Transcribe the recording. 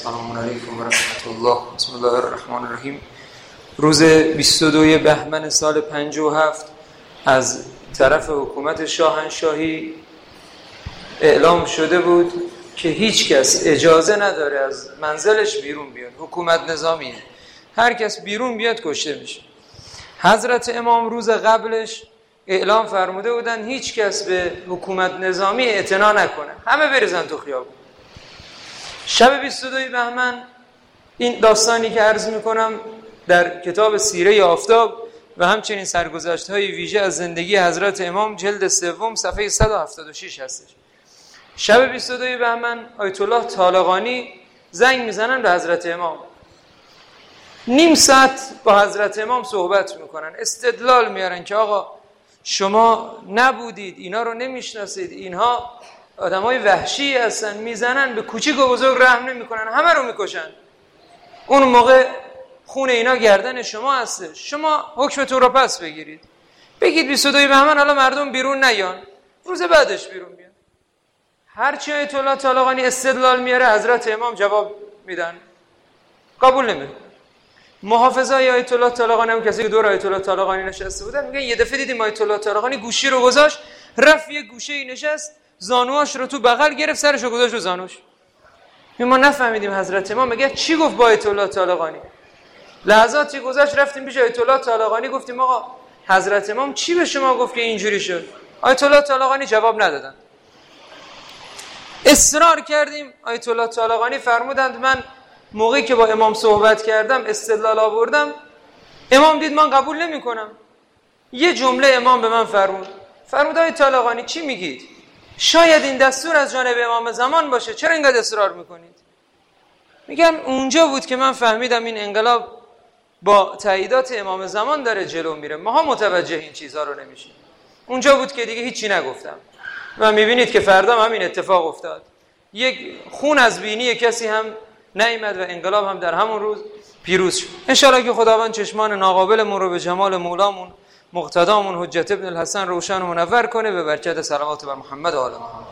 السلام علیکم و رحمت الله. بسم الله الرحمن الرحیم. روز 22 بهمن سال 57 از طرف حکومت شاهنشاهی اعلام شده بود که هیچ کس اجازه نداره از منزلش بیرون بیاد. حکومت نظامیه، هر کس بیرون بیاد کشته میشه. حضرت امام روز قبلش اعلام فرموده بودن هیچ کس به حکومت نظامی اعتنا نکنه، همه بریزن تو خیابون. شب 22 بهمن این داستانی که عرض میکنم در کتاب سیره آفتاب و همچنین سرگذشت‌های ویژه از زندگی حضرت امام جلد سوم صفحه 176 هستش. شب 22 بهمن آیت الله طالقانی زنگ میزنن به حضرت امام، نیم ساعت با حضرت امام صحبت میکنن، استدلال میارن که آقا شما نبودید، اینا رو نمیشناسید، اینها آدمای وحشی هستن، میزنن، به کوچیک و بزرگ رحم نمیکنن، همه رو میکشن. اون موقع خون اینا گردن شما هسته، شما حکمتون رو پس بگیرید، بگید 22 بهمن حالا مردم بیرون نیان، روز بعدش بیرون بیان. هرچی آیت الله طالقانی استدلال میاره حضرت امام جواب میدن، قبول نمیکنه. محافظای آیت الله طالقانی هم کسی که دور آیت الله طالقانی نشسته بودن میگن یه دفعه دیدیم آیت الله طالقانی گوشی رو گذاشت، رفت یه گوشه‌ای نشست، زانوهاش رو تو بغل گرفت، سرش رو گذاشت رو زانوش. ما نفهمیدیم حضرت امام میگه چی گفت با آیت الله طالقانی. لحظاتی گذشت رفتیم پیش آیت الله طالقانی، گفتیم آقا حضرت امام چی به شما گفت که اینجوری شد؟ آیت الله طالقانی جواب ندادن. اصرار کردیم، آیت الله طالقانی فرمودند من موقعی که با امام صحبت کردم استدلال آوردم، امام دید من قبول نمی کنم. یه جمله امام به من فرمود آیت طالقانی چی میگید؟ شاید این دستور از جانب امام زمان باشه، چرا اینقدر اصرار میکنید؟ میگم اونجا بود که من فهمیدم این انقلاب با تاییدات امام زمان داره جلو میره، ماها متوجه این چیزها رو نمیشیم. اونجا بود که دیگه هیچی نگفتم و میبینید که فردا همین اتفاق افتاد. یک خون از بینی کسی هم نیامد و انقلاب هم در همون روز پیروز شد. انشاءالله که خداوند چشمان ناقابلمون رو به جمال مولامون مقتدامون حجت ابن الحسن روشن و منور کنه، به برکت صلوات بر محمد و آل محمد.